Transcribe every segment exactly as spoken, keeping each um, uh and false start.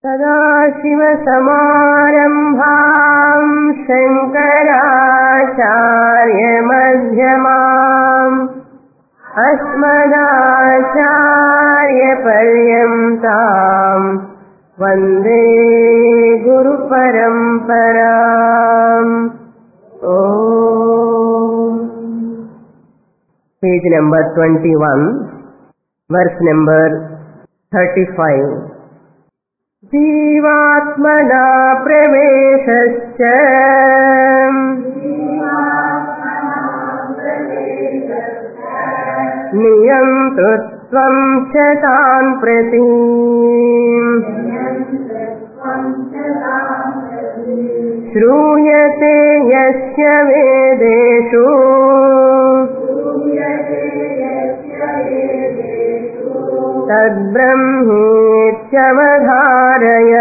सदाशिवसमारम्भां शङ्कराचार्यमध्यमाम् अस्मदाचार्यपर्यन्ताम् वन्दे गुरुपरम्पराम्. Om. Page number twenty-one, verse number thirty-five. जीवात्मना प्रवेशश्च नियन्तृत्वं च तान् प्रति श्रूयते यस्य वेदेषु तद्ब्रह्मेत्यवधारय.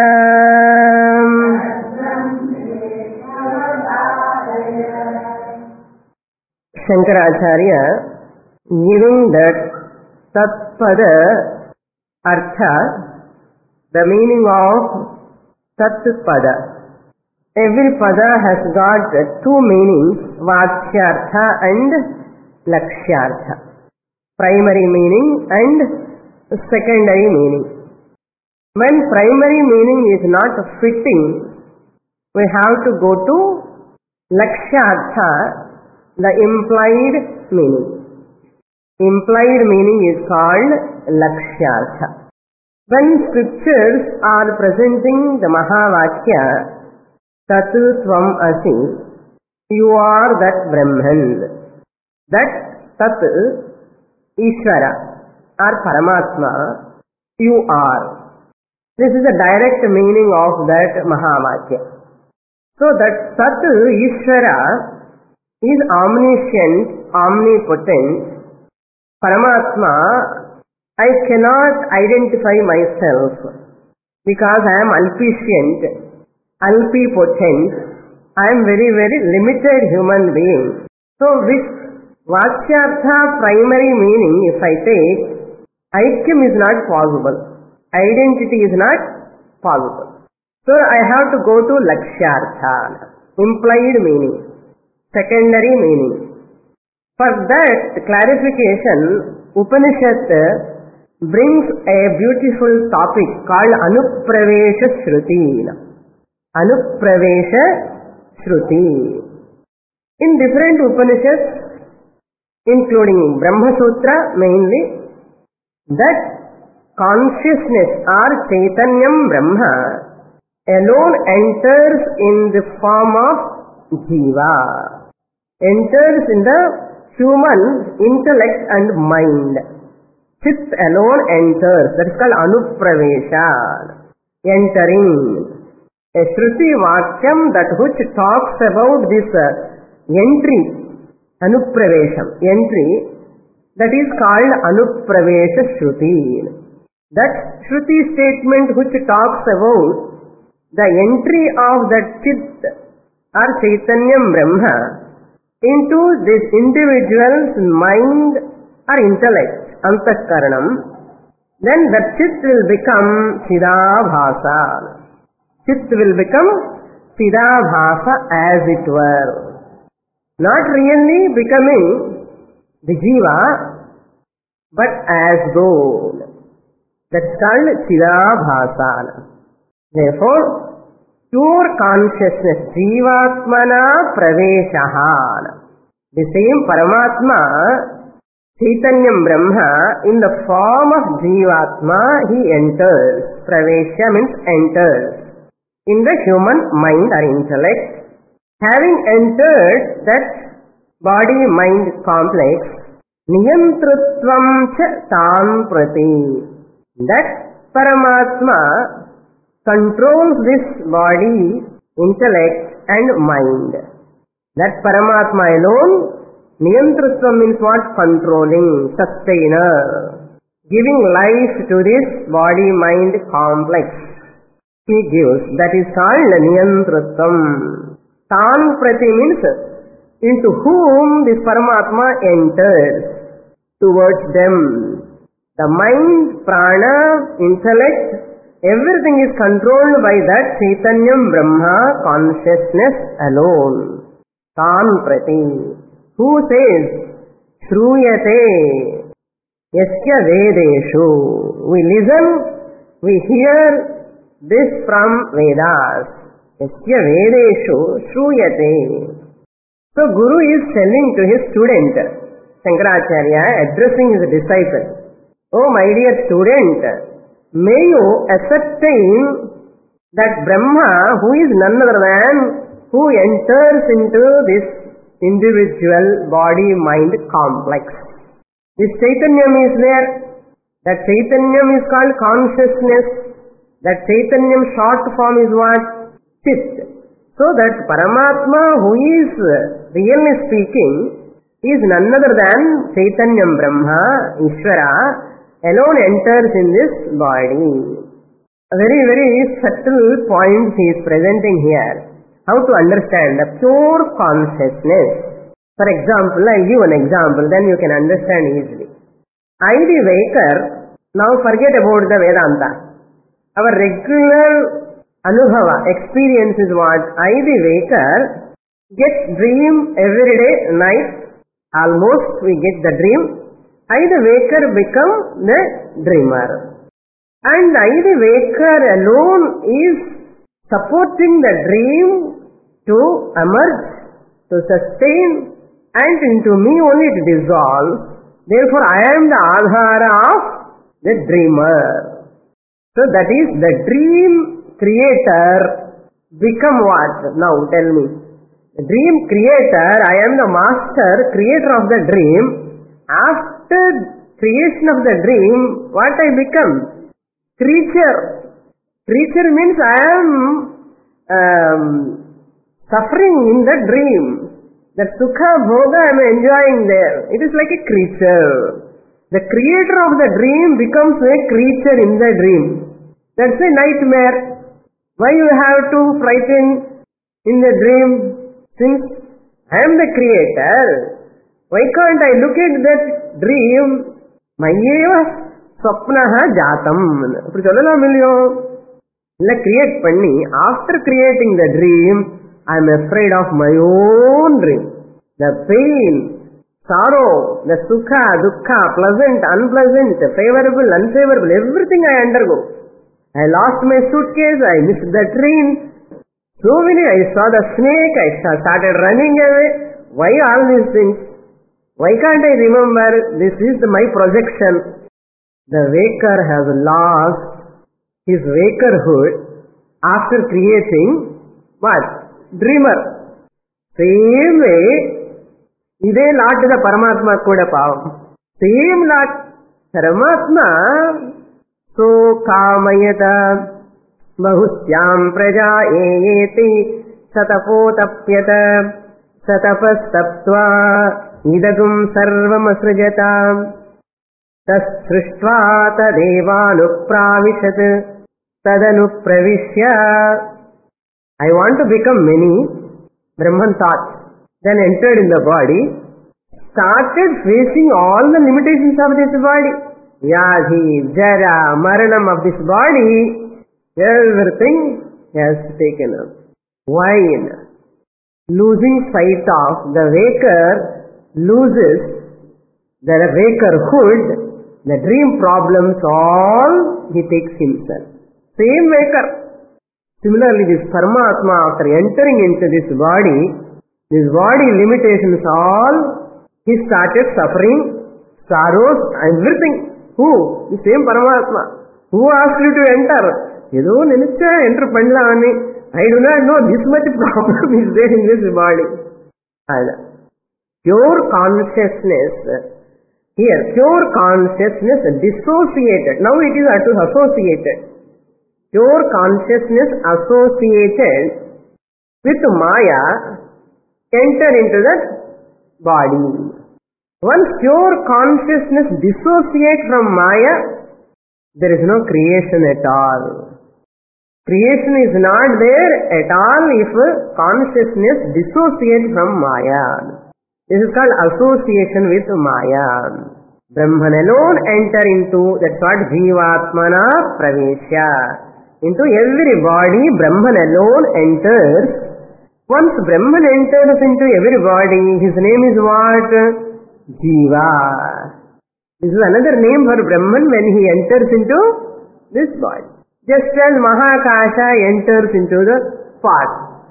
Shankaracharya, giving that Tatpada Artha, the meaning of Tatpada. Every pada has got two meanings, Vachyartha and Lakshyartha. Primary meaning and secondary meaning. When primary meaning is not fitting, we have to go to Lakshyartha, the implied meaning. Implied meaning is called Lakshyartha. When scriptures are presenting the Mahavakya, Tat Tvam Asi, you are that Brahman. That Tat, Ishvara or Paramatma, you are. This is the direct meaning of that Mahavakya. So that Tat Ishvara is omniscient, omnipotent. Paramatma, I cannot identify myself because I am alpiscient, alpipotent. I am very, very limited human being. So with Vachyartha primary meaning, if I take, Aikyam is not possible. Identity is not possible. So I have to go to Lakshyartha, implied meaning, secondary meaning. For that clarification, Upanishad brings a beautiful topic called Anupravesha Shruti. Anupravesha Shruti. In different Upanishads, including Brahma Sutra mainly, that consciousness or Chaitanyam Brahma alone enters in the form of Jiva, enters in the human intellect and mind. Chit alone enters, that is called Anupravesha, entering. A Shruti Vakyam that which talks about this uh, entry, Anupravesham, entry, that is called Anupravesha Shruti. That Shruti statement which talks about the entry of that Chit or Chaitanyam Brahma into this individual's mind or intellect, Antakaranam, then that Chit will become Chidabhasa. Chit will become Chidabhasa as it were. Not really becoming the Jiva, but as though. That's called Chidabhasa. Therefore, pure consciousness, Jivatmana Praveshaha. The same Paramatma, Chaitanyam Brahma, in the form of Jivatma, he enters. Pravesha means enters in the human mind or intellect. Having entered that body-mind complex, Niyantrutvam cha tam prati. That Paramatma controls this body, intellect and mind. That Paramatma alone, Niyantrutvam means what? Controlling, sustainer, giving life to this body-mind complex. He gives. That is called Niyantrutvam. Tan prati means into whom this Paramatma enters, towards them. The mind, prana, intellect Everything is controlled by that Chaitanyam Brahma consciousness alone. Tan Prati. Who says, Shruyate Yasya Vedeshu. We listen, we hear this from Vedas. Yasya Vedeshu Shruyate. So Guru is telling to his student, Shankaracharya, addressing his disciple, Oh my dear student, may you ascertain that Brahma, who is none other than who enters into this individual body-mind complex. This Chaitanyam is there. That Chaitanyam is called consciousness. That Chaitanyam short form is what? Chit. So that Paramatma, who is really speaking, is none other than Chaitanyam Brahma, Ishvara, alone enters in this body. A very, very subtle point he is presenting here. How to understand the pure consciousness. For example, I'll give an example, then you can understand easily. I, the waker, now forget about the Vedanta. Our regular Anubhava, experience is what? I, the waker, get dream every day, night, almost we get the dream. I, the waker, become the dreamer. And I, the waker alone is supporting the dream to emerge, to sustain, and into me only it dissolves. Therefore, I am the Adhara of the dreamer. So that is the dream creator become what? Now tell me. The dream creator, I am the master creator of the dream. After creation of the dream, what I become? Creature. Creature means I am um, suffering in the dream. That sukha bhoga I am enjoying there. It is like a creature. The creator of the dream becomes a creature in the dream. That's a nightmare. Why you have to frighten in the dream? Since I am the creator, why can't I look at that dream? Mayeva swapnaha jatam. Appadi sollalaam illiyo? Illa create panni, after creating the dream, I am afraid of my own dream. The pain, sorrow, the sukha, dukkha, pleasant, unpleasant, favorable, unfavorable, everything I undergo. I lost my suitcase, I missed the train. So many, I saw the snake, I started running away. Why all these things? Why can't I remember? This is my projection. The waker has lost his wakerhood after creating what? Dreamer. Same way, ide lot the Paramatma kuda pavam. Same lot. Paramatma so kamayata bahusyam praja eyeti satapotapyata satapastaptva idagum sarvam asrujata tas srishtva tadevanupravishat tadanupravishya. I want to become many. Brahman thought. Then entered in the body. Started facing all the limitations of this body. Vyadhi, Jara, Maranam of this body. Everything has taken up. Why? Losing sight of the waker loses the wakerhood. The dream problems all he takes himself. Same waker. Similarly, this Paramatma, after entering into this body, this body limitations all, he started suffering, sorrows, everything. Who? The same Paramatma. Who asked you to enter? Yedo nenicha enter panla ani. I do not know this much problem is there in this body. Pure consciousness, here, pure consciousness dissociated. Now it is associated. Pure consciousness associated with Maya enter into that body. Once pure consciousness dissociates from Maya, there is no creation at all. Creation is not there at all if consciousness dissociates from Maya. This is called association with Maya. Brahman alone enter into, that's what Jivatmana Praveshya. Into every body, Brahman alone enters. Once Brahman enters into every body, his name is what? Jiva. This is another name for Brahman when he enters into this body. Just as Mahakasha enters into the pot.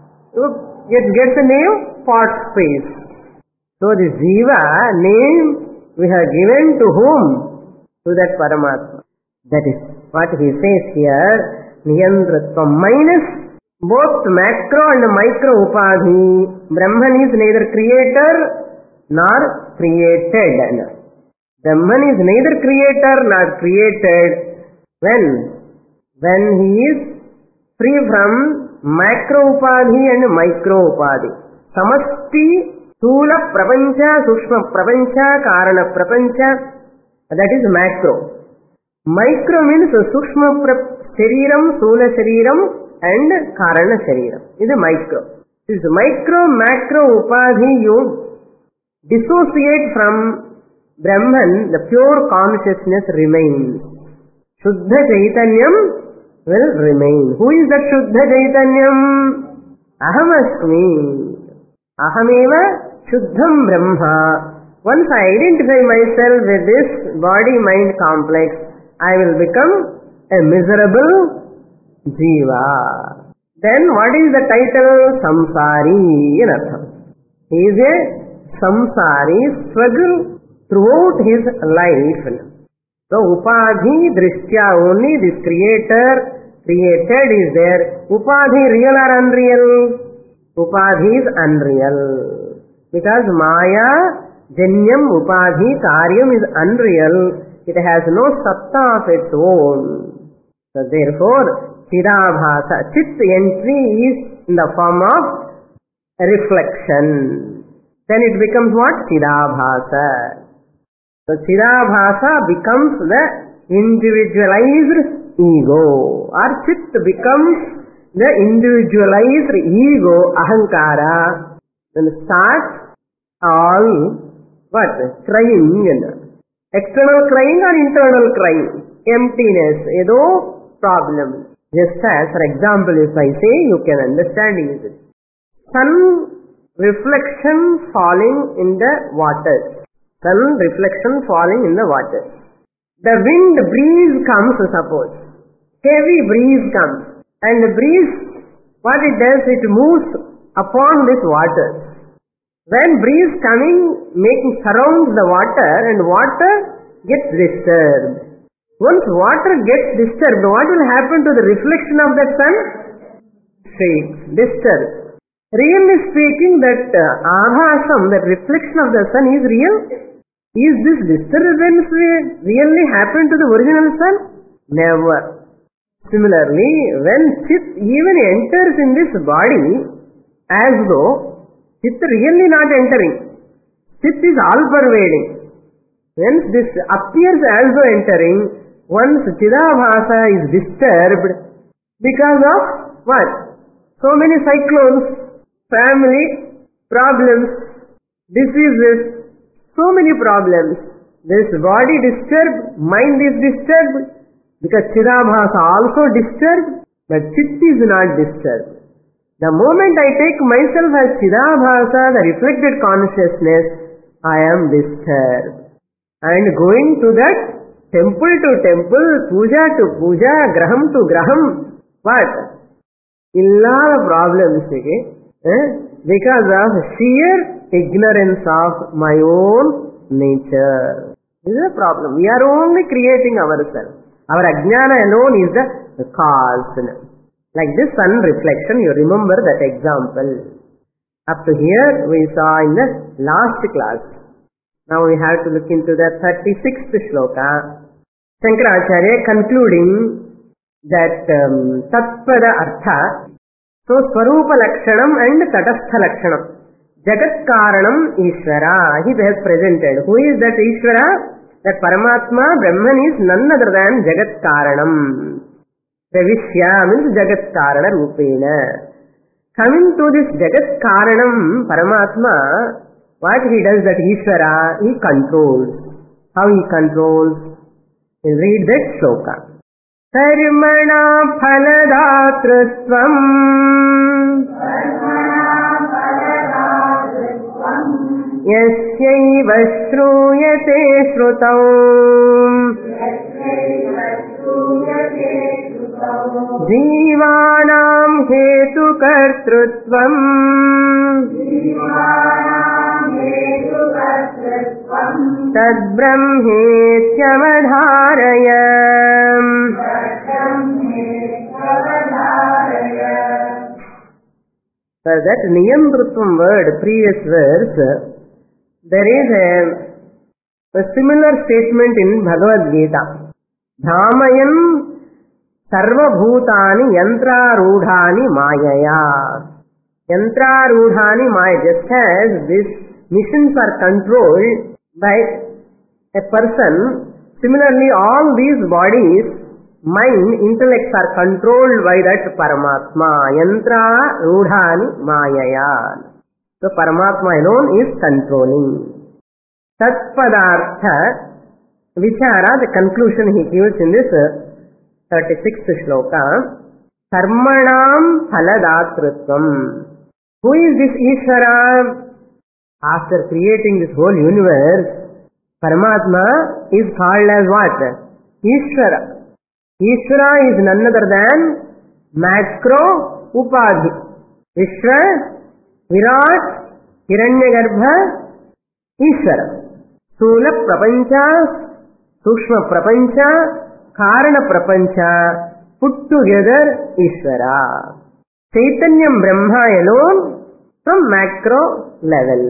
It gets the name pot space. So this Jiva name we have given to whom? To that Paramatma. That is what he says here. Niyantratvam minus both macro and micro upadhi. Brahman is neither creator nor created. Brahman is neither creator nor created. When? When he is free from macro upadhi and micro upadhi. Samasti, Sthula Prapancha, Sushma Prapancha, Karana Prapancha, that is macro. Micro means Sushma Shariram, Sthula Shariram and Karana Shariram. This is micro. This micro, macro upadhi you dissociate from Brahman, the pure consciousness remains. Shuddha Chaitanyam will remain. Who is that Shuddha Chaitanyam? Aham asmi. Ahameva Shuddham Brahma. Once I identify myself with this body-mind complex, I will become a miserable Jiva. Then what is the title? Samsari in Artham. He is a Samsari, struggle throughout his life. So Upadhi Drishtya, only this creator, created is there. Upadhi real or unreal? Upadhi is unreal. Because Maya, Janyam, Upadhi, Karyam is unreal. It has no satta of its own. So therefore, Chidabhasa, Chit entry is in the form of reflection. Then it becomes what? Chidabhasa. So Chidabhasa becomes the individualized ego, or Chit becomes the individualized ego, Ahankara. Then starts all what? Crying. External crying or internal crying? Emptiness, edo problem. Just as, for example, if I say, you can understand easily. Sun reflection falling in the water. Sun reflection falling in the water. The wind breeze comes, suppose. Heavy breeze comes. And the breeze, what it does, it moves upon this water. When breeze coming, making surrounds the water, and water gets disturbed. Once water gets disturbed, what will happen to the reflection of the sun? Shakes, disturbed. Really speaking, that uh, abhasam, that reflection of the sun is real? Is this disturbance really happened to the original sun? Never. Similarly, when Chit even enters in this body, as though Chit really not entering. Chit is all-pervading. When this appears as though entering, once Chidabhasa is disturbed because of what? So many cyclones, family problems, diseases, so many problems. This body disturbed, mind is disturbed, because Chidabhasa also disturbed, but Chit is not disturbed. The moment I take myself as Chidabhasa, the reflected consciousness, I am disturbed. And going to that temple to temple, puja to puja, graham to graham, what? Illa problems, eh? Because of sheer ignorance of my own nature. This is a problem. We are only creating ourselves. Our ajnana alone is the cause. Like this sun reflection, you remember that example. Up to here we saw in the last class. Now we have to look into the thirty-sixth shloka. Shankaracharya concluding that um, Tatpada Artha. So Swarupa Lakshanam and Tatastha Lakshanam. Jagat Karanam Ishvara. He has presented. Who is that Ishvara? That Paramatma, Brahman is none other than Jagat Karanam. Pravishya means Jagat Karana Rupena. Coming to this Jagat Karanam, Paramatma, what he does, that Ishvara, he controls. How he controls? We'll read that shloka. कर्मणा फलदातृत्वम् यस्यैव श्रूयते श्रुतौ जीवानां हेतुकर्तृत्वम् तद्ब्रह्मेत्यवधारय. For that niyamrutvam word, previous verse, there is a, a similar statement in Bhagavad Gita. Dhamayan sarvabhutani yantrarudhani mayaya. Yantrarudhani maya, just as these missions are controlled by a person, similarly all these bodies, mind, intellects are controlled by that Paramatma. Yantra rudhani mayaya. So Paramatma alone is controlling. Tat padartha vichara, the conclusion he gives in this thirty-sixth shloka. Karmanam phaladatrutvam. Who is this Ishvara? After creating this whole universe, Paramatma is called as what? Ishvara. Ishvara is none other than macro upadhi. Vishwa, Virat, Hiranyagarbha, Ishvara. Sthula prapancha, Sukshma prapancha, Karana prapancha, put together Ishvara. Chaitanyam Brahma alone from macro level.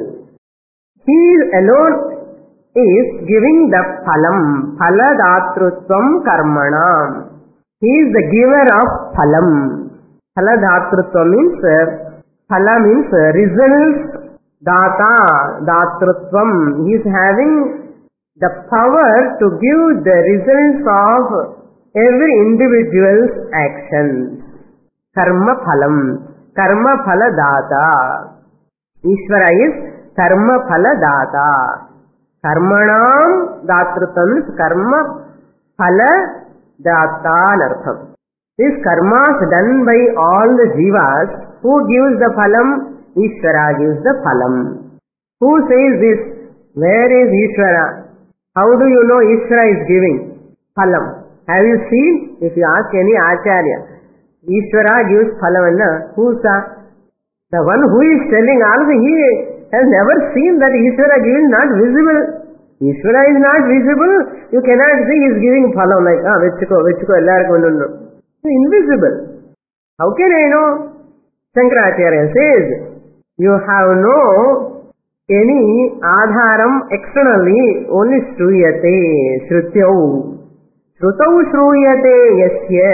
He alone is giving the phalam, phaladatrutvam karmanam. He is the giver of phalam. Phaladatrutvam means, phala means results, data, datrutvam. He is having the power to give the results of every individual's actions. Karma phalam, karma phala data. Ishvara is karma phala data. Karmanam datrutvam is karma phala data nartham. This karma is done by all the jivas. Who gives the phalam? Ishvara gives the phalam. Who says this? Where is Ishvara? How do you know Ishvara is giving phalam? Have you seen? If you ask any acharya, Ishvara gives phalam. Who sa? The one who is telling also, he has never seen that Ishvara giving, not visible. Ishvara is not visible. You cannot see he is giving phalam like, ah, vechiko, vechiko, ellarku undu. Invisible. How can I know? Shankaracharya says, you have no any adharam externally, only shruyate, shrutyau. Shrutau shruyate yasya.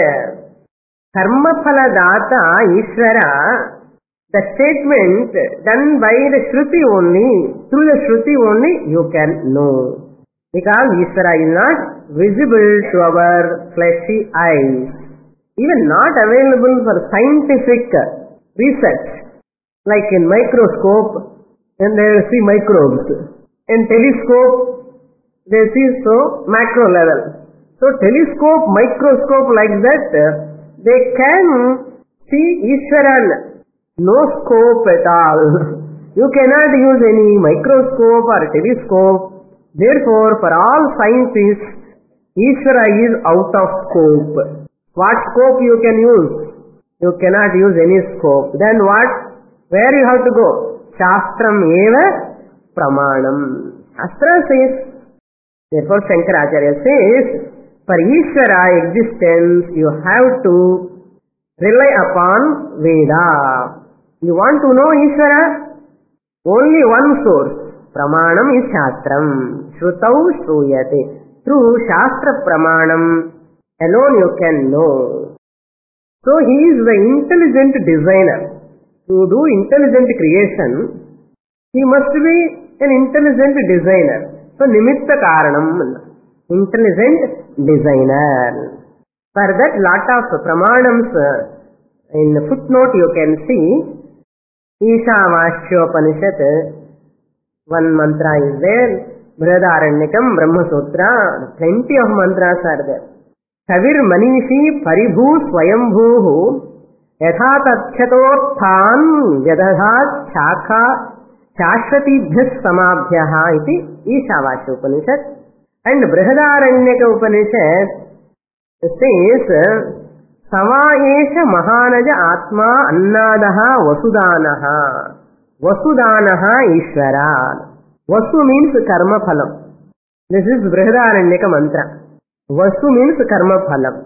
Karma phala data Ishvara. The statement done by the Shruti only, through the Shruti only you can know. Because Ishvara is not visible to our fleshy eyes. Even not available for scientific research. Like in microscope, and they see microbes. In telescope, they see so macro level. So telescope, microscope like that, they can see Ishvara. No scope at all. You cannot use any microscope or telescope. Therefore, for all scientists, Ishvara is out of scope. What scope you can use? You cannot use any scope. Then what? Where you have to go? Shastram eva pramanam. Shastra says. Therefore, Shankaracharya says, for Ishvara existence, you have to rely upon Veda. You want to know Ishvara? Only one source. Pramanam is Shastram. Shrutau shruyate. Through Shastra Pramanam alone you can know. So he is the intelligent designer. To do intelligent creation, he must be an intelligent designer. So Nimitta Karanam. Intelligent designer. For that lot of pramanams, in footnote you can see, Ishavasyopanishad, one mantra is there, Brihadaranyakam, Brahma Sutra, plenty of mantras are there. Kavir Manishi Paribhu Swayambhu Yatha Tathyatothan Vyadadhat Shakha Shashvatibhyas Samabhyaha iti Ishavasya Upanishad. And Brihadaranyaka Upanishad says Savaesha Mahanaja Atma Annadaha Vasudanaha Vasudanaha Ishvara. Vasu means karma phalam. This is Brihadaranyaka mantra. Vasu means karma phalam.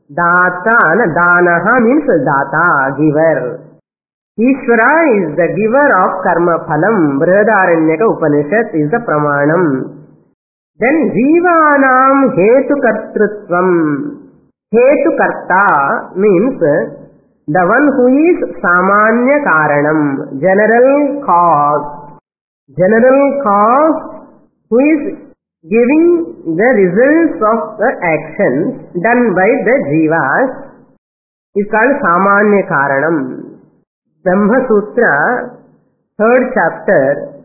Data, Danaha means Data, giver. Ishvara is the giver of karma phalam. Brihadaranyaka Upanishad is the pramanam. Then Jivanam Hetu Kartrutvam. Hetu Karta means the one who is Samanya Karanam, general cause. General cause who is giving the results of the actions done by the Jivas is called Samanya Karanam. Brahma Sutra, third chapter,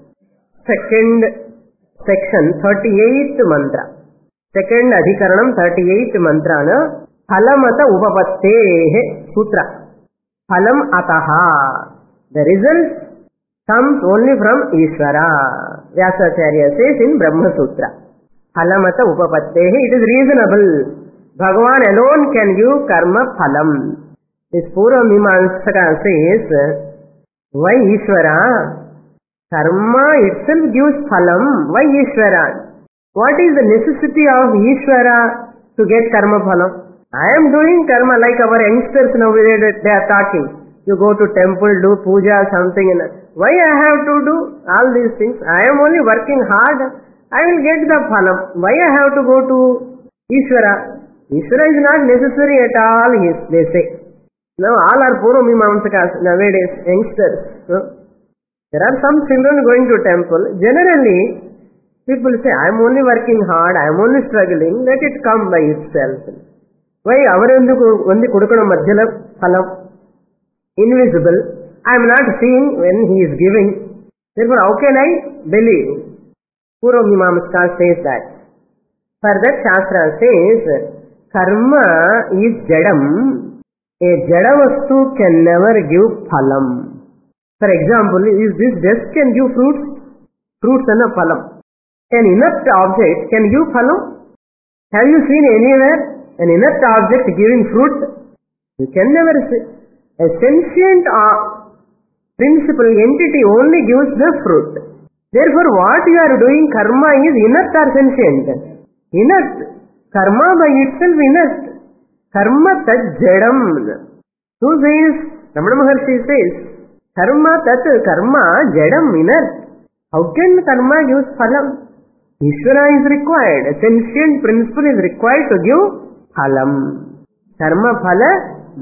second section, thirty-eighth mantra. Second Adhikaranam, thirty-eighth mantra na Phalamata Upapatte Sutra. Phalam Ataha. The result comes only from Ishvara. Vyasacharya says in Brahma Sutra. Phalamata Upapatte. It is reasonable. Bhagavan alone can give karma phalam. This Purva Mimamsaka says, why Ishvara? Karma itself gives phalam. Why Ishvara? What is the necessity of Ishvara to get karma phalam? I am doing karma like our youngsters nowadays, they are talking. You go to temple, do puja, something. Why I have to do all these things? I am only working hard. I will get the phalam. Why I have to go to Ishvara? Ishvara is not necessary at all, they say. Now all are Purva Mimamsakas nowadays, youngsters. So, there are some children going to temple. Generally, people say, I am only working hard, I am only struggling, let it come by itself. Why avarenduku ondi kodukana madhyala phalam? Invisible. I am not seeing when he is giving. Therefore, how can I believe? Purva Mimamsaka says that. Further, Shastra says, karma is jadam. A jada vastu can never give phalam. For example, is this desk can give fruits? Fruits and a phalam. An inert object can give phalam? Have you seen anywhere an inert object giving fruit? You can never see. A sentient uh, principle entity only gives the fruit. Therefore, what you are doing, karma is inert or sentient? Inert. Karma by itself inert. Karma tat jadam. Who says? Ramana Maharshi says, karma tat karma jadam inert. How can karma give phalam? Ishvara is required. A sentient principle is required to give phalam. Karma phala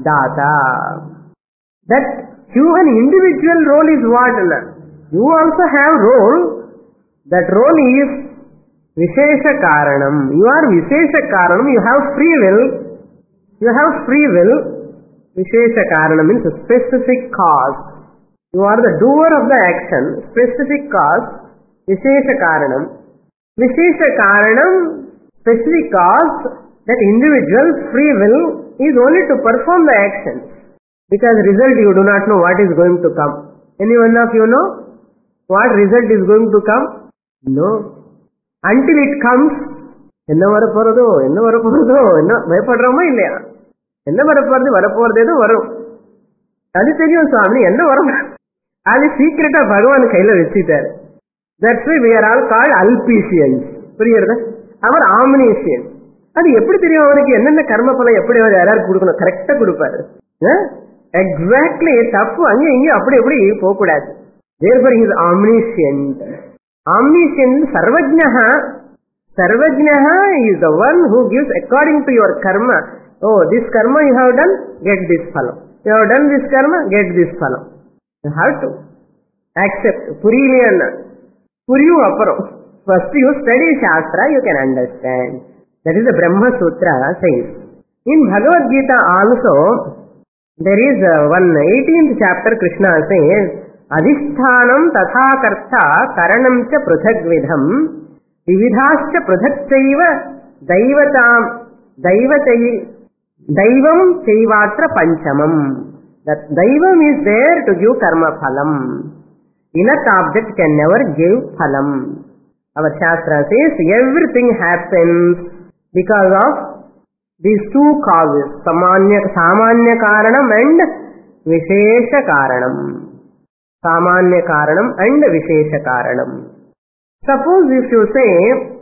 data. That human individual role is what? You also have role. That role is Vishesha Karanam. You are Vishesha Karanam. You have free will. You have free will. Vishesha Karanam means a specific cause. You are the doer of the action. Specific cause. Vishesha Karanam. Vishesha Karanam, specific cause, that individual's free will is only to perform the action. Because result you do not know what is going to come. Any one of you know what result is going to come? No. Until it comes, enna varaporado, enna varaporado, enna vayapadroma illaya. Enna varaporadu, varaporadhedu varum. Adi theriyum Swami, enna varum. Adi secret of Bhagavan kaila vechitaru. That's why we are all called Alpicians. புரியுறதா? அவர் omniscient. அது எப்படி தெரியும் அவருக்கு என்னென்ன கர்ம பலம் எப்படி அவர் யாராருக்கு கொடுக்கணும்? கரெக்டா கொடுப்பாரு. எக்ஸாக்ட்லி தப்பு அங்கே இங்கே அப்படி எப்படி போகக்கூடாது. Therefore he is omniscient. Omniscient sarvajnaha. Sarvajnaha is the one who gives according to your karma. Oh, this karma you have done, get this phalam. You have done this karma, get this phalam. You have to accept. Puriliana. Puriyu apparam. First you study Shastra, you can understand. That is the Brahma Sutra says. In Bhagavad Gita also, there is uh, one eighteenth chapter Krishna says, Adhishthanam tatha karta karanam cha pruthagvidham vividhascha pruthakchaiva daivatam daivatai Daivam Chaivatra Panchamam. That Daivam is there to give karma phalam. Inert object can never give phalam. Our Shastra says everything happens because of these two causes, Samanya, Samanya Karanam and Vishesha Karanam. Samanya Karanam and Vishesha Karanam. Suppose if you say,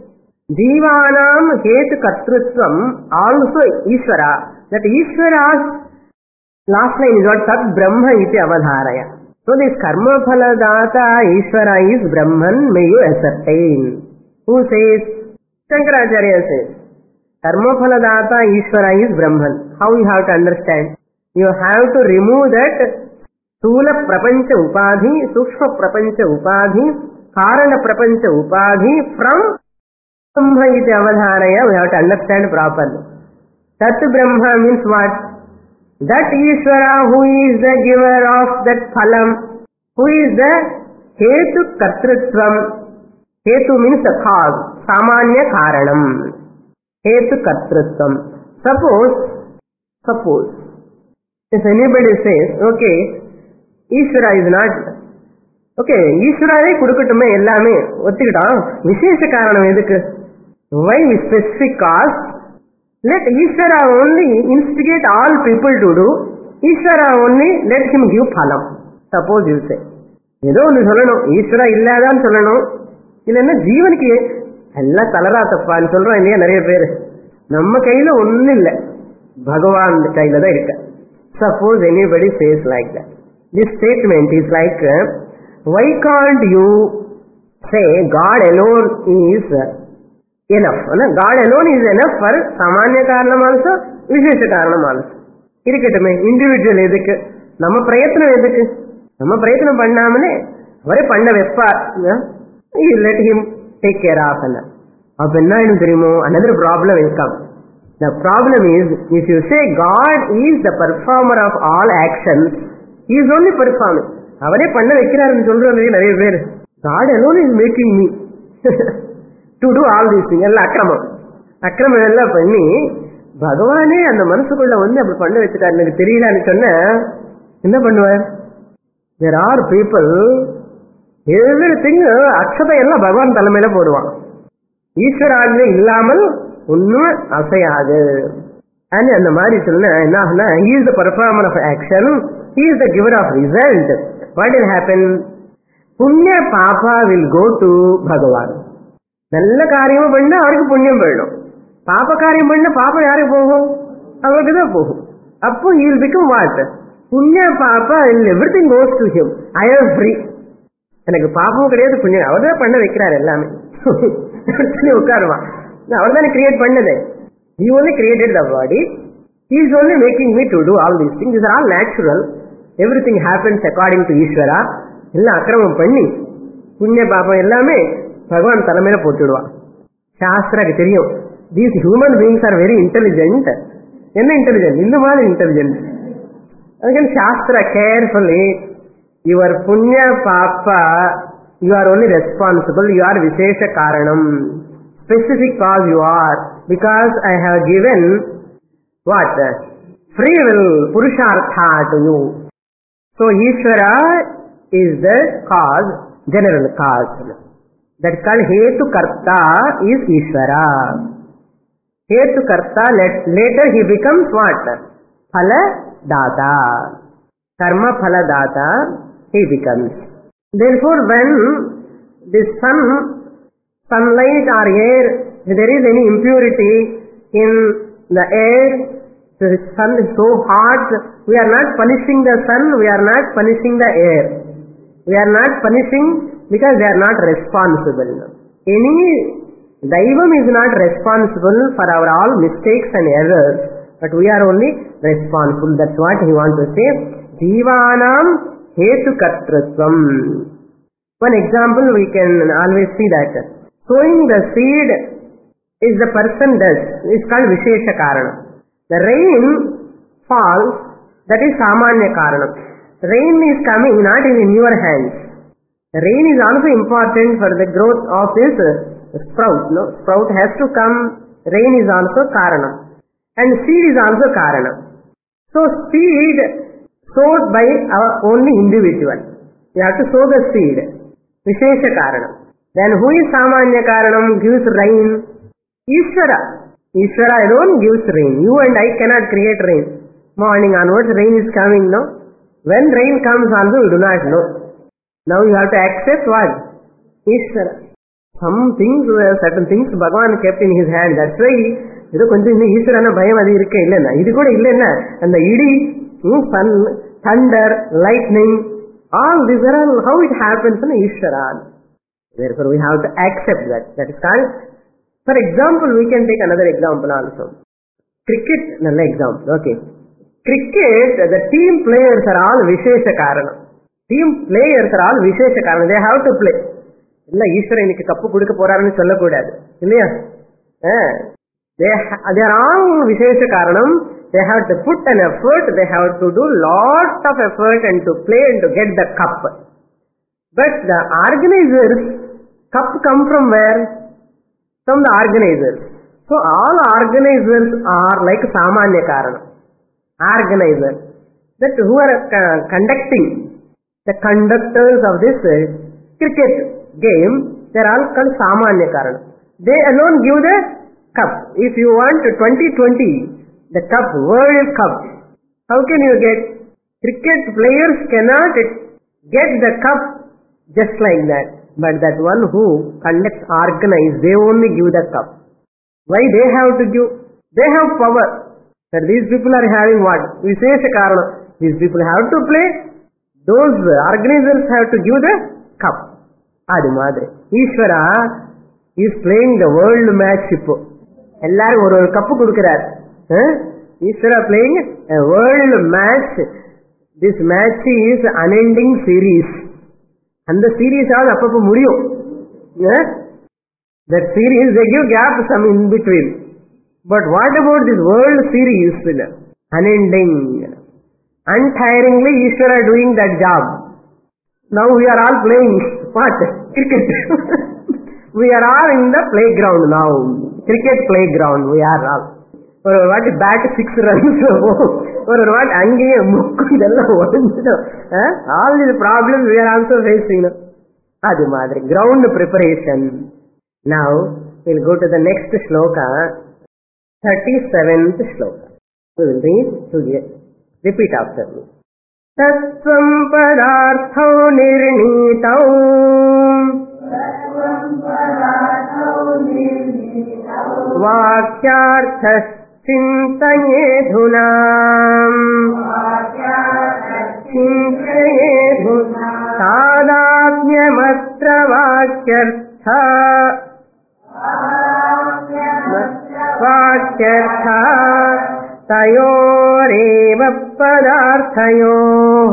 Jivanam Hetu Kartrutvam, also Ishvara, that Ishvara's last line is what? Tat Brahma iti avadharaya. So this karma phala data Ishvara is Brahman, may you ascertain. Who says? Shankaracharya says. Karma phala data Ishvara is Brahman. How you have to understand? You have to remove that Sthula Prapancha Upadhi, Sukshma Prapancha Upadhi, Karana Prapancha Upadhi from Brahma iti avadharaya. We have to understand properly. Tat Brahma means what? That Ishvara who is the giver of that phalam, who is the Hetu Kartrutvam. Hetu means the cause. Samanya Karanam. Hetu Kartrutvam. Suppose, suppose, if anybody says, okay, Ishvara is not, okay, Ishvara kudukuttume ellame, ottikita, Vishesha Karanam edukku? Why specific cause? Let Ishvara only instigate all people to do. Ishvara only let him give phalam. Suppose you say, ஏதோ ஒன்று சொல்லணும், ஈஸ்வரா இல்லாதான்னு சொல்லணும், இல்லைன்னா ஜீவனுக்கு எல்லாம் தலரா தப்பான்னு சொல்றோம் இல்லையா நிறைய பேர். நம்ம கையில ஒன்னும் இல்லை, பகவான் கையில தான் இருக்கு. Suppose anybody says like that. This statement is like, why can't you say God alone is enough? God alone is enough for Samanya Karanam also, Vishesha Karanam also. இருக்கட்டுமே, இண்டிவிஜுவல் எதுக்கு, நம்ம பிரயத்னம் எதுக்கு? நம்ம பிரயத்னம் பண்ணாமலே அவரே பண்ண வைப்பார். Let him take care of. அப்ப என்ன ஆயிடும் தெரியுமோ? Another problem will come. The problem is, if you say God is the performer of all actions, He is only performing. அவரே பண்ண வைக்கிறாருன்னு சொல்றாங்க நிறைய பேர். God alone is making me to do all these things. எல்லாம் அக்கிரமம் அக்கிரமம் எல்லாம் பண்ணி பகவானே அந்த மனசுக்குள்ள வந்து அப்படி பண்ண வச்சுட்டாரு, எனக்கு தெரியலன்னு சொன்ன என்ன பண்ணுவார்? There are people, everything அக்ஷதை எல்லாம் பகவான் தலைமையில போடுவான். ஈஸ்வராஜ்மே இல்லாமல் ஒன்னும் அசையாது. அந்த மாதிரி சொன்ன என்ன ஆகுனா, he is the performer of action, he is the giver of result. What will happen? புண்ணிய பாபா will go to பகவான். நல்ல காரியமும் பண்ண அவருக்கு புண்ணியம் போயிடும், பாப காரியம் பண்ண பாபம் யாருக்கு போகும்? அவருக்கு தான் போகும். அப்போ he will become what? புண்ணிய Baba everything goes to him. I am free. எனக்கு பாபமும் கிடையாது, புண்ணியம் அவர் தான் பண்ண வைக்கிறார் எல்லாமே. உட்காருவான், அவர் தானே கிரியேட் பண்ணது. He only created the body. He is only making me to do all these things. These are all natural. Everything happens according to Ishvara. எல்லாம் அக்கிரமம் பண்ணி புண்ணிய பாபம் எல்லாமே பகவான் தலைமையில போட்டுடுவான். சாஸ்திராக்கு தெரியும், these human beings are very intelligent. என்ன இன்டெலிஜென்ட்? இந்த மாதிரி இன்டெலிஜென்ட். அதுக்கு சாஸ்திரா carefully, your punya papa, you are only responsible, you are Vishesha Karanam, specific cause you are, because I have given what? Free will, Purushartha to you. So Ishvara is the cause, general cause. That is called Hetu Karta is Ishvara. Hetu Karta, later he becomes what? Phala Data. Karma Phala Data he becomes. Therefore, when the sun, sunlight or air, if there is any impurity in the air, the sun is so hot, we are not punishing the sun, we are not punishing the air. We are not punishing because they are not responsible. Any Daivam is not responsible for our all mistakes and errors, but we are only responsible. That's what he wants to say. Jivanam Hetu Kartrutvam. One example we can always see that. Sowing the seed is the person does. It's called Vishesha Karanam. The rain falls, that is Samanya Karanam. Rain is coming, not in your hands. The rain is also important for the growth of this sprout. No? Sprout has to come, rain is also Karanam. and seed is also karanam. So seed sowed by our only individual. You have to sow the seed. Vishesha karanam. Then who is samanya karanam? Gives rain. Ishvara. Ishvara alone gives rain. You and I cannot create rain. Morning onwards rain is coming, no? When rain comes also you do not know. Now you have to accept what? Ishvara. Some things, certain things Bhagavan kept in his hand. That's why ಇದು ಕೊಂಚ ಈಶ್ವರನ ಭಯ ಅದು ಇರಕ್ಕ ಇಲ್ಲೇನ ಇದು ಕೂಡ ಇಲ್ಲೇನ ಅಂದ ಇಡೀ sun thunder lightning all this are all how it happens ಅನ್ Ishwara. Therefore we have to accept that. That is called, for example, we can take another example also. Cricket nalla example. Okay, cricket, the team players are all vishesha karanam. Team players are all vishesha karanam. They have to play. illa Ishwara இன்னைக்கு ಕಪ್ಪು ಕುಡಿಕ போறாருன்னு சொல்லக்கூடாது இல்லையா? They, they are all vishesha karanam. They have to put an effort. They have to do lot of effort and to play and to get the cup. But the organizers, cup come from where? From the organizers. So all organizers are like samanya karanam. Organizers, that who are uh, conducting, the conductors of this uh, cricket game, they are all called samanya karanam. They alone give the cup. If you want twenty twenty, the cup, World Cup, how can you get? Cricket players cannot get the cup just like that. But that one who conducts, organize, they only give the cup. Why they have to give? They have power. That these people are having what? Vishesha karana. These people have to play. Those organizers have to give the cup. Adi madre. Ishvara is playing the world match. எல்லாரும் ஒரு ஒரு cup கொடுக்கிறார். ஈஸ்வரா playing a world match. This match is unending series. அந்த series ஆவது அப்பப்போ முடியும். That series they give gap some in between. But what about this world series? Unending, untiringly Ishvara doing that job. Now we are all playing what? Cricket. We are all in the playground now. Cricket playground we are all. ஒரு வாட்டி bad six runs ஒரு வாட்டி அங்கேயே முக்கு இதெல்லாம் ஒழிஞ்சிடும். All the problem we are also facing. அது மாதிரி ground preparation. Now we'll go to the next shloka, thirty-seventh shloka. We will read together. Repeat after me. Tattvam padarthau nirnitau vakyarthas chintayedhuna chintayedhuna tadapnyamatra vakyartha vakyartha tayoreva padarthayoh.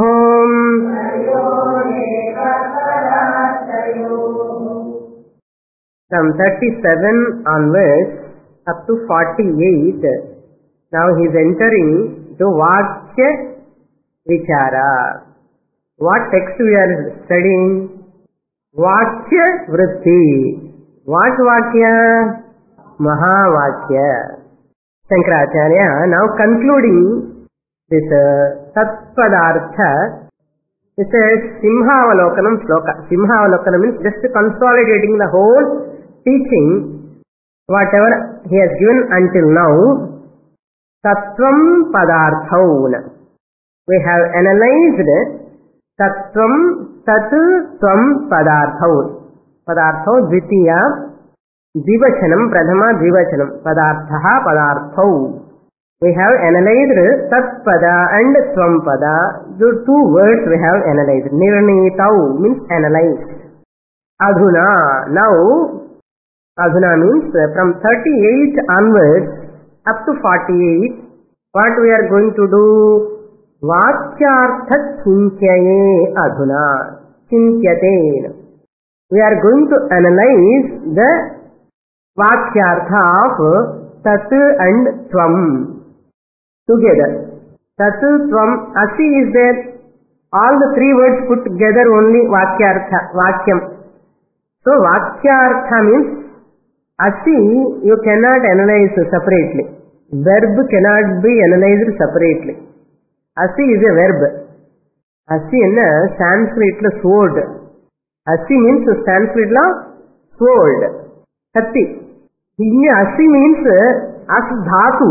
From thirty-seven onwards up to forty-eight, now he is entering to Vakya Vichara. What text we are studying? Vakya Vritti. What Vakya? Mahavakya. Shankaracharya now concluding this uh, Tatpadartha. It says Simhavalokanam Shloka. Simhavalokanam means just consolidating the whole teaching, whatever he has given until now. Tattvam Padarthaun. We have analyzed Tattvam, Tat, Tvam Padarthaun. Padarthau Dvitiya Dvivachanam, Pradhama Dvivachanam. Padarthaha Padarthau. We have analyzed Tatpada and Twampada. The two words we have analyzed. Nirnitau means analyzed. Adhuna, now, Adhuna means from thirty-eight onwards up to forty-eight, what we are going to do? Vakyartha Chintyaye Adhuna. Chintyate. We are going to analyze the Vakyartha of Tat and Tvam together. Tat, Tvam, Asi is there. All the three words put together only Vakyartha, Vakyam. So Vakyartha means Asi you cannot analyze separately. verb cannot be analyzed separately. Asi is a verb. Asi in Sanskrit la sword. Asi means Sanskrit la sword. Katti. Here asi means as dhatu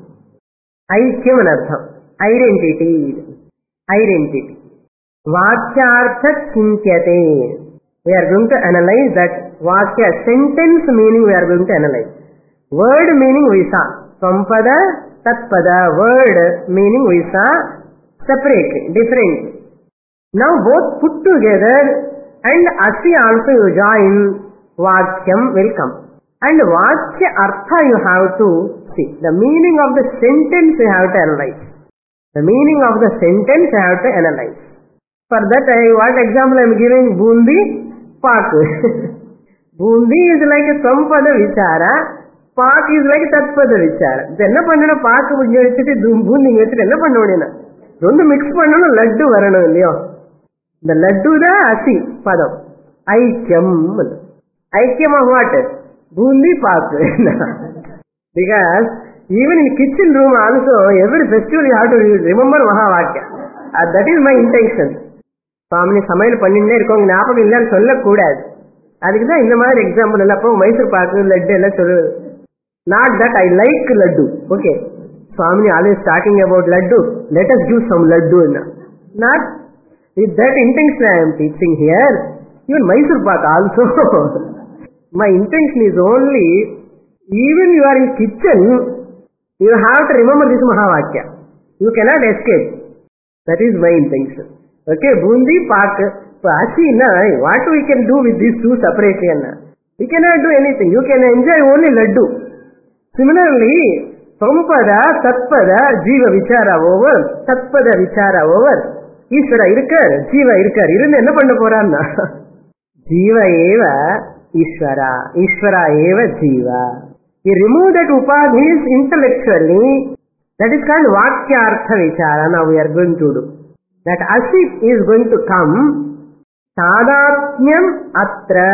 aikyam anartham. Identity. Identity. Vakyartha chintyate. We are going to analyze that vakya sentence meaning we are going to analyze. Word meaning we saw. Sampada, tatpada. Word meaning we saw separately, different. Now both put together and asi also you join, vakyam will come. And vakya artha you have to see. The meaning of the sentence you have to analyze. The meaning of the sentence you have to analyze. For that, I, what example I am giving? Bundi, pak. Bundi is like a sampada vichara, pak is like a tatpada vichara. Then enna pannana pak munje vechittu bundi vechittu enna pannodena? Rendu mix pannana laddu varanum illaya. The laddu da asi padam. Aikyam. Aikyam of what? Bundi pak. Because even in kitchen room also, every festival you have to remember Mahavakya. Uh, that is my intention. Swami சமையல் பண்ணிட்டே இருக்கோம் ஞாபகம் இல்லன்னு சொல்லக்கூடாது. அதுக்கு தான் இந்த மாதிரி எக்ஸாம்பிள் எல்லாம். அப்போ மைசூர் பாக்கு லட்டு எல்லாம் சொல்லுவது. Not that I like laddu. Okay. Swami always talking about laddu. Let us do some laddu. Not with that intention I am teaching here. Even Mysore pak also. My intention is only, even you are in kitchen, you have to remember this Mahavakya. You cannot escape. That is my intention. Okay, bundi, pak. So, asi na, what we can do with these two separately? We cannot do anything. You can enjoy only laddu. Similarly, sampada, tatpada, jiva vichara over, tatpada vichara over. Ishvara irkar, jiva irkar. Irundu enna panna poranna? Jiva eva Ishvara. Ishvara eva jiva. You remove that upadhis intellectually. That is called vakyartha vichara. Now we are going to do. That asi is going to come. Tadatmyam atra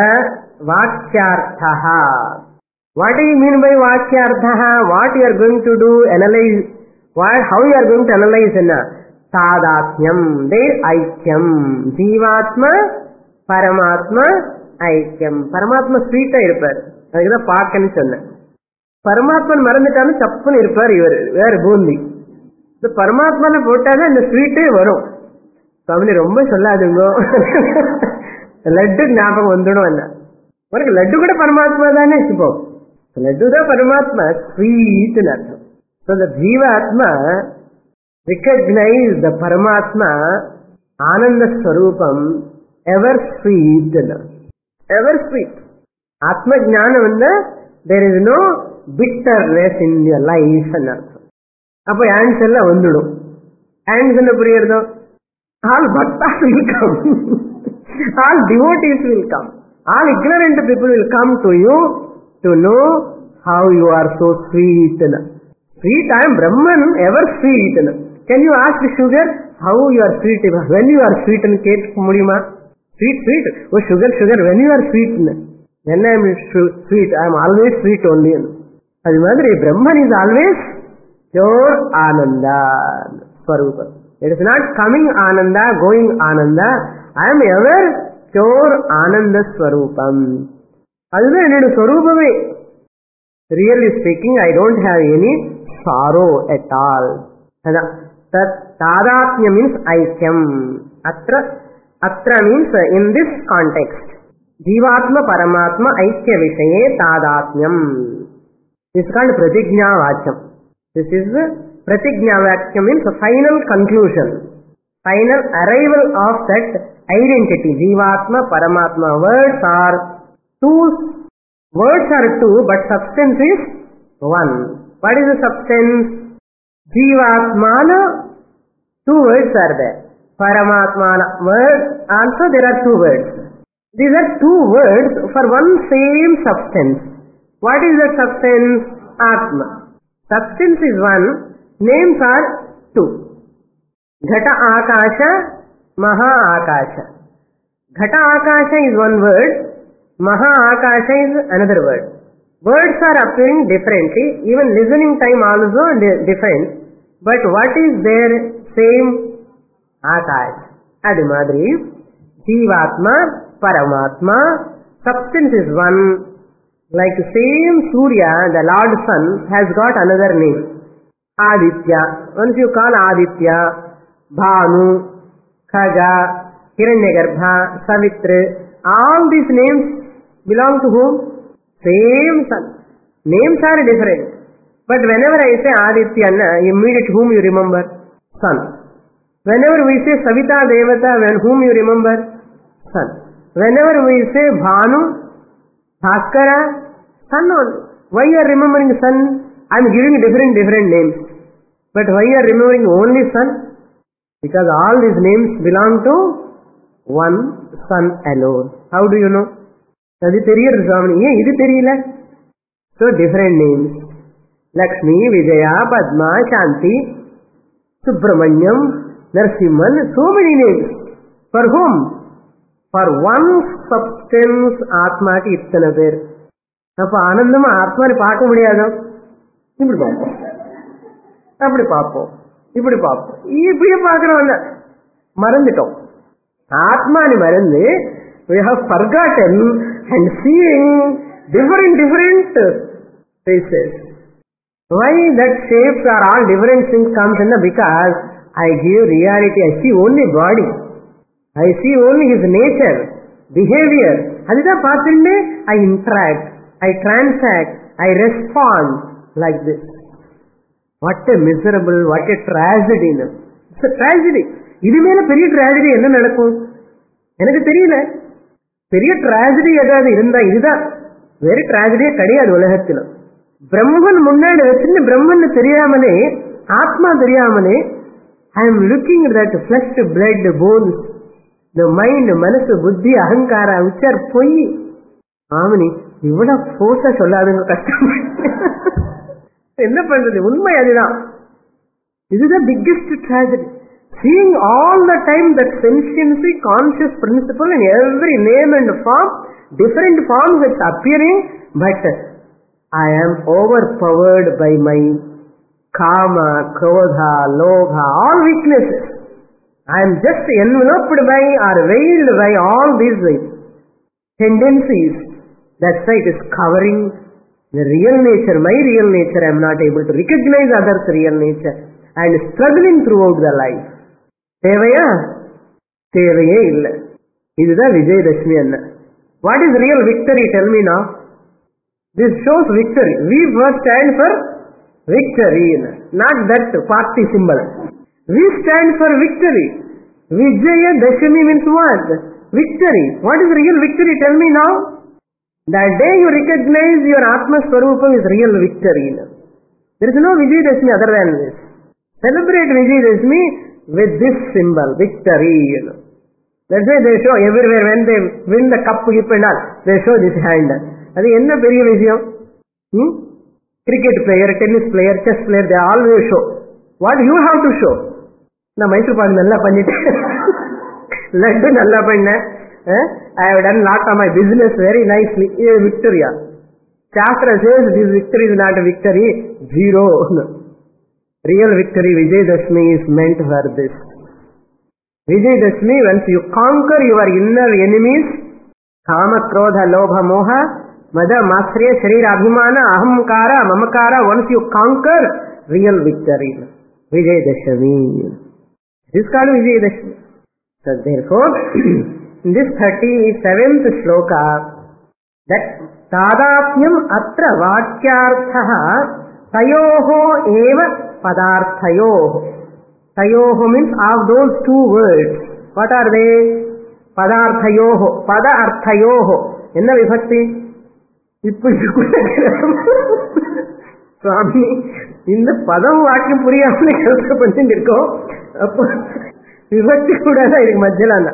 vakyarthaha. What do you mean by vakyarthaha? What you are going to do? Analyze. What, how you are going to analyze? Tadatmyam. There aikyam. Jivatma, Paramatma, aikyam. Paramatma sweet irupar. Adhu da paakanu sonna. Paramatman மறந்துட்டாலும் சப்புன்னு இருப்பார் இவர் வேற பூந்தி. இந்த பரமாத்மான போட்டாதான் இந்த ஸ்வீட்டே வரும். சுவாமி ரொம்ப சொல்லாதுங்க, லட்டு ஞாபகம் வந்துடும். என்ன உனக்கு லட்டு கூட பரமாத்மா தானே. இப்போ லட்டு தான் பரமாத்மா, ஸ்வீட் அர்த்தம். So the Jivatma recognize the Paramatma Ananda Swarupam ever sweet. Ever sweet. Atma Jnana vanda there is no bitterness in your life and artham. Appo ants ella vandudum. Ants enna puriyardo? All bhaktas will come. All devotees will come. All ignorant people will come to you to know how you are so sweet. Sweet, I am Brahman, ever sweet. Can you ask the sugar how you are sweet? When you are sweet and cake mudima? Sweet, sweet. Oh sugar, sugar, when you are sweet. When I am sweet, I am always sweet only. As Madri, Brahman is always pure Ananda Swarupa. It is not coming Ananda, going Ananda. I am ever pure Ananda Swarupam. Always I need Swarupame. Really speaking, I don't have any sorrow at all. Tat Tadatmya means aikyam. Atra, atra means in this context. Jivatma Paramatma Aikya Vishaye Tadatmyam. This is called Pratignya Vacham. This is Pratignya Vacham means a final conclusion, final arrival of that identity. Jivatma Paramatma. Words are two, words are two, but substance is one. What is the substance? Jivatmana, two words are there. Paramatmana word, also there are two words. These are two words for one same substance. What is the substance? Atma. Substance is one, names are two. Ghata Akasha, Maha Akasha. Ghata Akasha is one word, Maha Akasha is another word. Words are appearing differently, even listening time also different, but what is their same? Akash. Adi madri, Jivatma, Paramatma, substance is one. Like same Surya, the Lord Sun, has got another name. Aditya. Once you call Aditya, Bhanu, Khaga, Hiranyagarbha, Savitra, all these names belong to whom? Same Sun. Names are different. But whenever I say Aditya, immediately whom you remember? Sun. Whenever we say Savita Devata, when whom you remember? Sun. Whenever we say Bhanu, Bhaskara, Sun only. Why you are remembering Sun? I am giving different different names. But why you are remembering only Sun? Because all these names belong to one Sun alone. How do you know? Adi theriyadu Swami. Ye idu theriyala? So different names. Lakshmi, Vijaya, Padma, Shanti, Subramanyam, Narsimhan. So many names. For whom? For one substance Atma ki ittana per. Appa Anandama Atma ni paaka mudiyado. Ippudu paapom. Appadi paapom. Ippudu paapom. Ippudu paakrom marandittom. Atma ni marandi. We have forgotten and seeing different different faces. Why that shapes are all different things comes in the because I give reality. I see only body. I see only his nature, behavior. Adida paathinde I interact, I transact, I respond like this. What a miserable, what a tragedy. It's a tragedy. Idu mela periya tragedy enna nadakkum? Enakku theriyala. Periya tragedy edavadhu irundha idha very tragedy kadiyadu ulagathila. Brahman munnadi vechinda Brahman theriyamale, Atma theriyamale, I am looking at that flesh, blood, bones. The mind, manasu, buddhi, ahankara, which are poi. Amani, ivada force solladunga kashtam. Enna pandrathu? Unmai adhaan. This is the biggest tragedy. Seeing all the time that sentiency, conscious principle in every name and form, different forms it's appearing, but I am overpowered by my kama, krodha, lobha, all weaknesses. I am just enveloped by or veiled by all these tendencies. That's why it is covering the real nature, my real nature. I am not able to recognize others' real nature and struggling throughout the life. Tevaya? Tevaye illa. This is the Vijayadashmi anna. What is real victory? Tell me now. This shows victory. We first stand for victory, not that party symbol. We stand for victory. Vijaya Dashami means what? Victory. What is real victory? Tell me now. That day you recognize your Atma Swarupam is real victory. There is no Vijaya Dashami other than this. Celebrate Vijaya Dashami with this symbol, victory. That's why they show everywhere when they win the cup and all, they show this hand. That is enna periya vishayam? Hmm? Cricket player, tennis player, chess player, they always show. What you have to show? Na Mysore pak nalla pannite. Laddu nalla panna. I have done lot of my business very nicely. A victory. Shastra says this victory is not a victory. Zero. Real victory, Vijayadashmi is meant for this. Vijayadashmi, once you conquer your inner enemies, kama, krodha, lobha, moha, mada, matsriya, sharira, abhimana, ahamkara, mamakara, once you conquer, real victory. Vijayadashmi. This is called Vijayadashmi. So therefore, in this thirty-seventh shloka, that tadapyam atra vakyarthaha tayoho eva padarthayoho. Tayoho means of those two words. What are they? Padarthayoho. Pada arthayoho. Enna vibhakti? Swami, இந்த பதம் வாக்கியம் புரியாமலே கஷ்டப்பட்டு இருக்கோம். அப்போ விபக்தி கூட இதுக்கு மத்தியில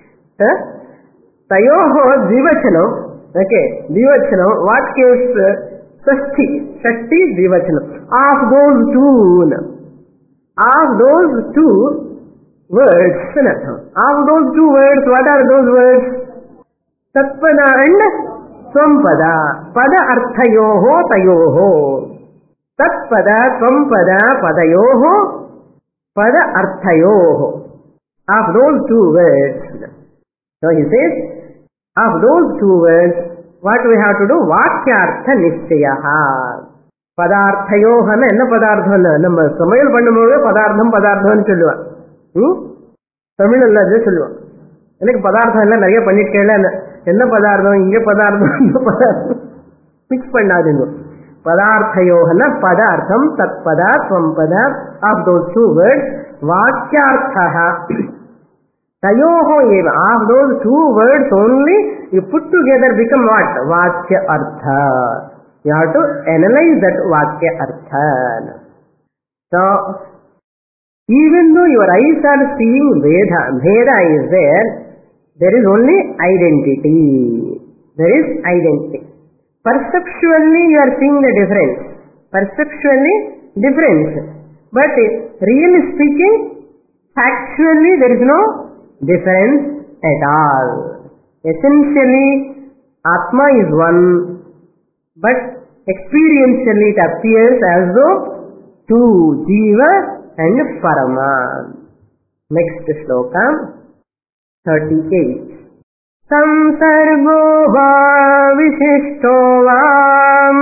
தயோஹோ திவச்சனம். ஓகே, திவச்சனம். What case? ஷஷ்டி. ஷஷ்டி திவச்சனம். Of those two. Of those two words, of those two words, what are those words? Tatpada and Swampada. Pada arthayoho tayoho. Tatpada Swampada padayoho pada arthayoho. Of those two words. So he says, of those two words, what we have to do? Vakyartha Nishchayaha. Padarthayohana enna padarthana? Nama samayal பண்ணும்போது பதார்த்தம் பதார்த்தம்னு சொல்லுவான். ம் தமிழ் அல்ல அது சொல்லுவான். எனக்கு பதார்த்தம் எல்லாம் நிறைய பண்ணிட்டேல என்ன பதார்த்தம் இங்க பதார்த்தம் இந்த பதார்த்தம் மிக்ஸ் பண்ணாதீங்க. பதார்த்தயோகன பதார்த்தம் தத்பதா ஸ்வம்பதா ஆஃப் those two words வாக்யார்த்தः tayoho eva. Of those two words only you put together become what? Vakya artha. You have to analyze that vakya artha. So even though your eyes are seeing Veda, Veda is there, there is only identity. There is identity. Perceptually you are seeing the difference. Perceptually difference. But really speaking, factually there is no difference at all. Essentially, Atma is one, but experientially it appears as though two, Jiva and Parama. Next shloka, thirty-eight. Samsargo va vishishto vam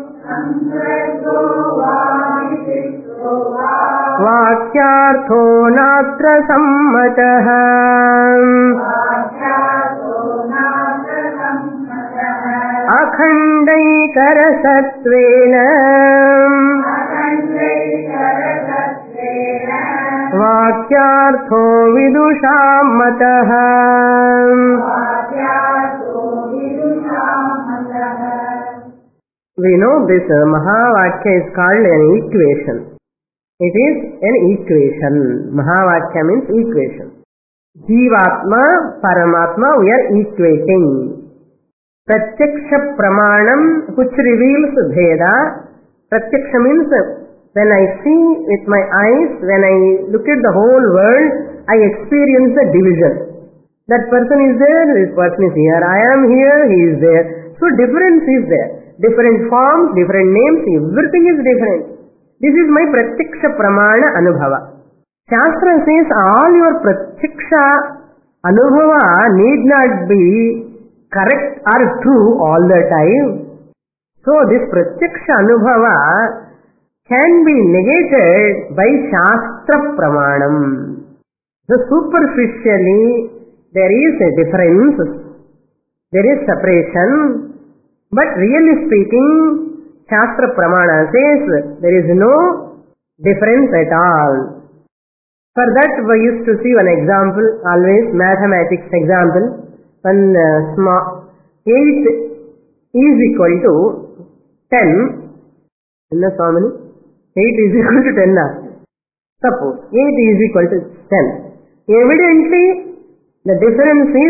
Vakyartho natra sammatah Akhandaikarasattvena Vakyartho vidusham matah. We know this uh, Mahavakya is called an equation. It is an equation. Mahavakya means equation. Jivatma, Paramatma, we are equating. Pratyaksha Pramanam, which reveals Veda. Pratyaksha means when I see with my eyes, when I look at the whole world, I experience the division. That person is there, this person is here. I am here, he is there. So difference is there. Different forms, different names, everything is different. This is my Pratyaksha Pramana Anubhava. Shastra says all your Pratyaksha Anubhava need not be correct or true all the time. So this Pratyaksha Anubhava can be negated by Shastra Pramanam. So superficially there is a difference, there is separation, but really speaking, Shastra Pramana says there is no difference at all. For that we used to see one example, always mathematics example, when uh, small eight is equal to ten. Inna so many? eight is equal to ten. Suppose eight is equal to ten. Evidently the difference is,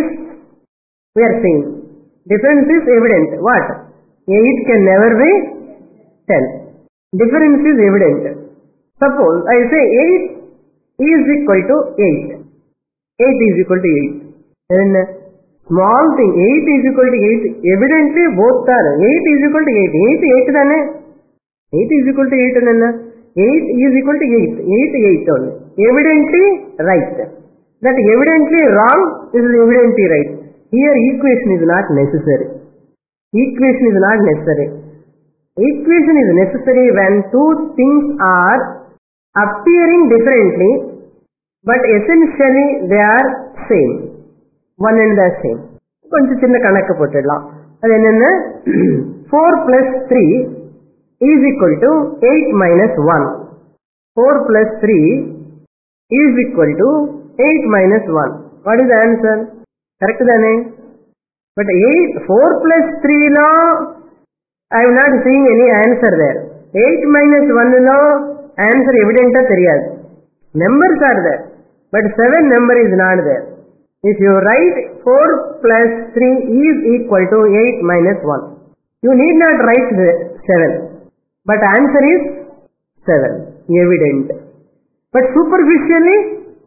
we are saying, difference is evident. What? eight can never be ten. Difference is evident. Suppose I say eight is equal to eight. eight is equal to eight. Then small thing, eight is equal to eight. Evidently both are. eight is equal to eight. eight, eight dane. eight is equal to eight dane. eight is equal to eight. eight, eight only. Evidently right. That evidently wrong, this is evidently right. Here equation is not necessary. Equation is not necessary. Equation is necessary when two things are appearing differently, but essentially they are same. One and the same. கொஞ்சம் சின்ன கணக்கு போட்டுடலாம். அது என்னன்னா four plus three is equal to eight minus one. four plus three is equal to eight minus one. What is the answer? Correct dane? But eight, four plus three now, I am not seeing any answer there. eight minus one now, answer evident theriyad. Numbers are there, but seven number is not there. If you write four plus three is equal to eight minus one, you need not write the seven, but answer is seven, evident. But superficially,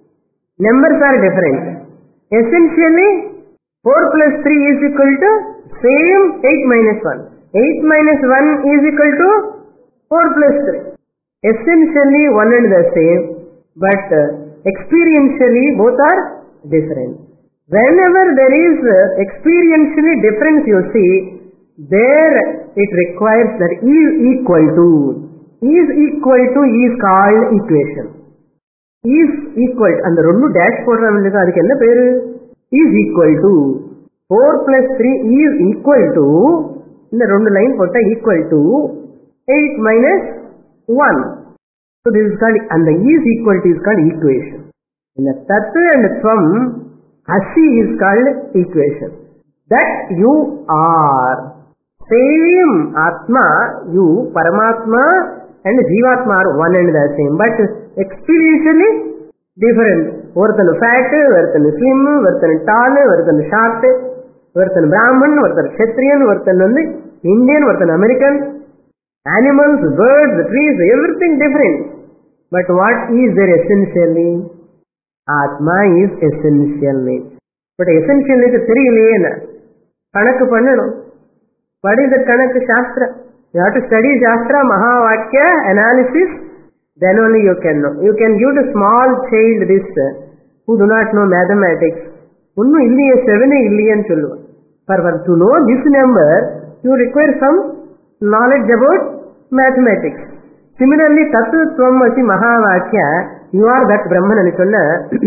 numbers are different. Essentially, four plus three is equal to Same eight minus one. eight minus one is equal to four plus three. Essentially one and the same, but uh, experientially both are different. Whenever there is uh, experientially difference, you see, there it requires that is equal to. Is equal to is called equation. Is equal to, and the rendu dash podram illada adukku enna peru? Is equal to four plus three is equal to, இந்த ரெண்டு line போட்டா equal to eight minus one. So this is called, and the is equal to is called equation. In the Tattva and Tvam, Asi is called equation. That you are same Atma, you, Paramatma and Jivatma are one and the same, but experientially different. Varthan fat, varthan slim, varthan tall, varthan short, varthan Brahman, varthan Kshatriyan, varthan Indian, varthan American, animals, birds, trees, everything different. But what is there essentially? Atma is essentially. But essentially is theriyaleyena. Kanakku pannanum. What is the Kanakku Shastra? You have to study Shastra, Mahavakya, analysis, then only you can know. You can give to small child this, who do not know mathematics. Unnu illiye seven illiyan solluva. For, for to know this number, you require some knowledge about mathematics. Similarly, Tattva Tvam Asi Mahavakya, you are that Brahman ani sonna.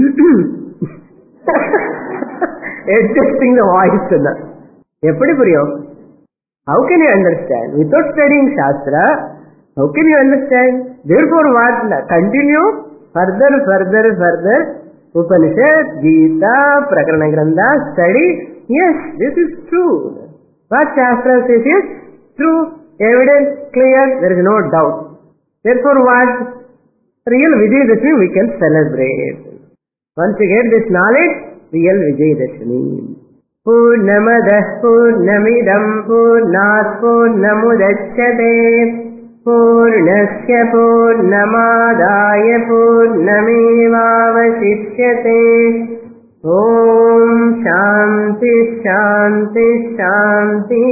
Adjusting the voice sonna. Eppadi puriyum? How can you understand? Without studying Shastra, how can you understand? Therefore what? Continue further, further, further. Upanishad, Gita, Prakarana Grantha, study. Yes, this is true. What Shastra says is true, evident, clear, there is no doubt. Therefore what? Real Vijayadashmi we can celebrate. Once you get this knowledge, real Vijayadashmi. Purnamadah Purnamidam Purnat Purnamudachyate Purnasya Purnamadaya Purnamevavasishyate. Om Shanti Shanti Shanti.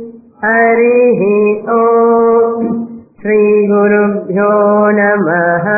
Harihi Om Shri Gurubhyo Namaha.